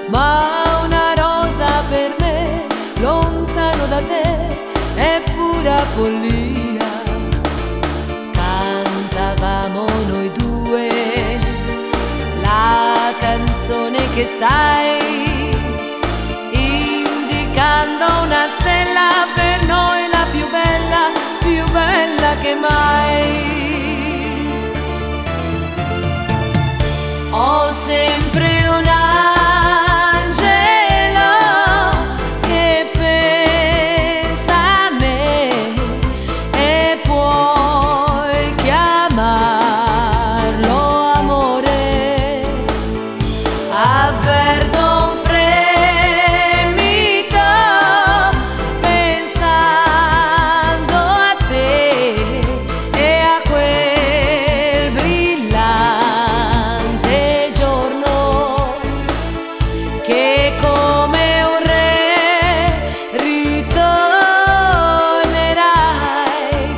ma una rosa per me, lontano da te, è pura follia. Cantavamo noi due la canzone che sai, indicando una stella per noi la più bella che mai. Ho sempre un angelo che pensa a me e puoi chiamarlo amore. Avverto un fremito pensando a te e a quel brillante giorno che come un re ritornerai,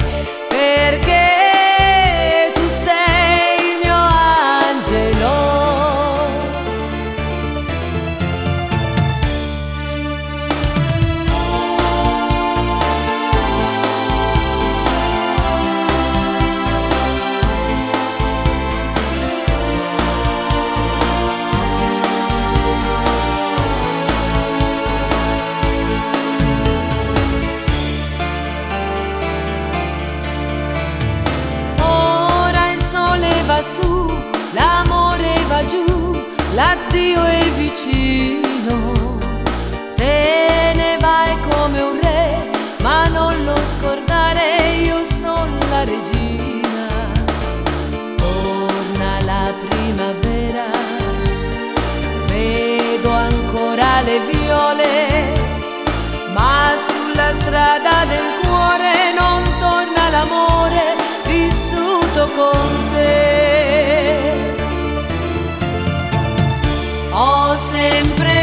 perché tu sei il mio angelo. Su, l'amore va giù, l'addio è vicino. Te ne vai come un re, ma non lo scordare, io sono la regina. Torna la primavera, vedo ancora le viole, ma sulla strada del cuore non torna l'amore vissuto con te. Ho sempre